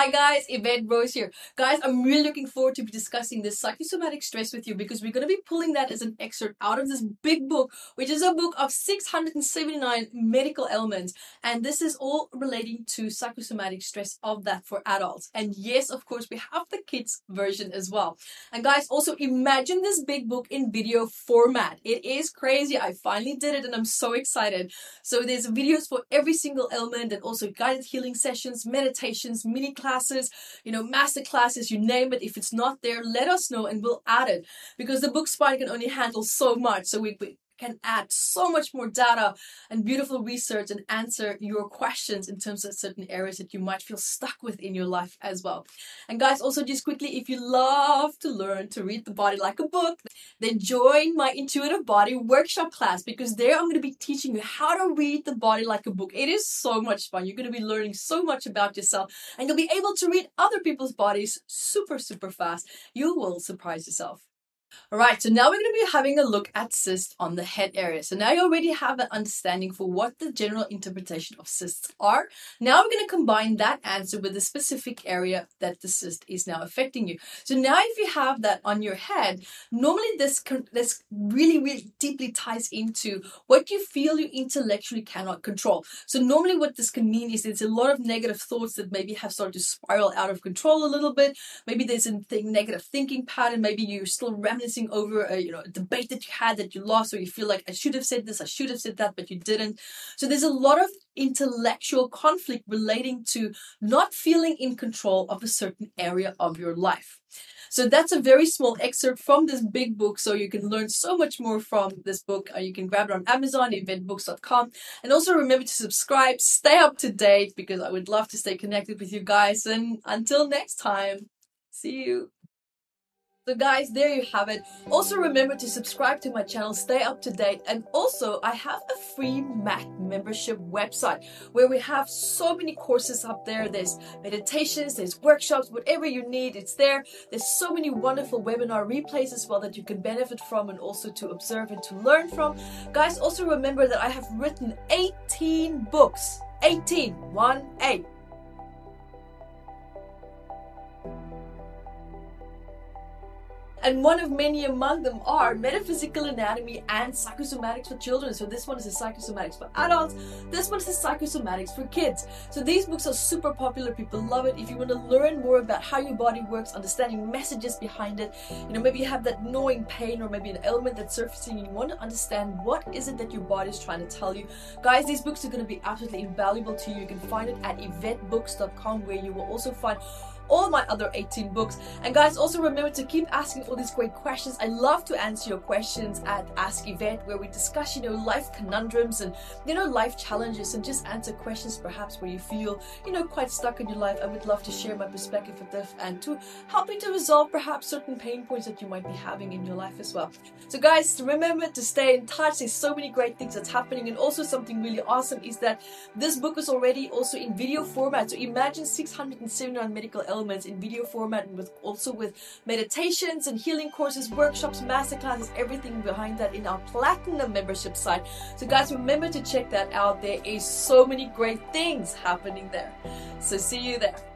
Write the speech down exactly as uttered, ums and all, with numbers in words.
Hi guys, Yvette Rose here. Guys, I'm really looking forward to be discussing this psychosomatic stress with you because we're going to be pulling that as an excerpt out of this big book, which is a book of six hundred seventy-nine medical ailments. And this is all relating to psychosomatic stress of that for adults. And yes, of course, we have the kids version as well. And guys, also imagine this big book in video format. It is crazy. I finally did it and I'm so excited. So there's videos for every single ailment and also guided healing sessions, meditations, mini classes, you know, master classes, you name it. If it's not there, let us know and we'll add it because the book spine can only handle so much. So we, we can add so much more data and beautiful research and answer your questions in terms of certain areas that you might feel stuck with in your life as well. And guys, also just quickly, if you love to learn to read the body like a book, then join my Intuitive Body workshop class because there I'm going to be teaching you how to read the body like a book. It is so much fun. You're going to be learning so much about yourself and you'll be able to read other people's bodies super, super fast. You will surprise yourself. Alright, so now we're going to be having a look at cysts on the head area. So now you already have an understanding for what the general interpretation of cysts are. Now we're going to combine that answer with the specific area that the cyst is now affecting you. So now if you have that on your head, normally this, this really, really deeply ties into what you feel you intellectually cannot control. So normally what this can mean is it's a lot of negative thoughts that maybe have started to spiral out of control a little bit. Maybe there's a thing, negative thinking pattern. Maybe you're still reminiscing over a, you know, a debate that you had that you lost, or you feel like I should have said this, I should have said that, but you didn't. So there's a lot of intellectual conflict relating to not feeling in control of a certain area of your life. So that's a very small excerpt from this big book. So you can learn so much more from this book. Uh, you can grab it on Amazon, yvette books dot com. And also remember to subscribe, stay up to date because I would love to stay connected with you guys. And until next time, see you. So guys, there you have it. Also remember to subscribe to my channel, stay up to date. And also I have a free M A C membership website where we have so many courses up there. There's meditations, there's workshops, whatever you need, it's there. There's so many wonderful webinar replays as well that you can benefit from and also to observe and to learn from. Guys, also remember that I have written eighteen books. eighteen, one, eight. And one of many among them are Metaphysical Anatomy and Psychosomatics for Children. So this one is the Psychosomatics for adults. This one is the Psychosomatics for kids. So these books are super popular. People love it. If you want to learn more about how your body works, understanding messages behind it, you know, maybe you have that gnawing pain or maybe an ailment that's surfacing and you want to understand what is it that your body is trying to tell you. Guys, these books are going to be absolutely invaluable to you. You can find it at yvette books dot com where you will also find all my other eighteen books. And guys, also remember to keep asking all these great questions. I love to answer your questions at Ask Yvette, where we discuss, you know, life conundrums and, you know, life challenges and just answer questions perhaps where you feel, you know, quite stuck in your life. I would love to share my perspective with this and to help you to resolve perhaps certain pain points that you might be having in your life as well. So guys, remember to stay in touch. There's so many great things that's happening. And also something really awesome is that this book is already also in video format. So imagine six hundred seventy-nine medical elements in video format and with also with meditations and healing courses, workshops, masterclasses, everything behind that in our platinum membership site. So guys, remember to check that out. There is so many great things happening there. So see you there.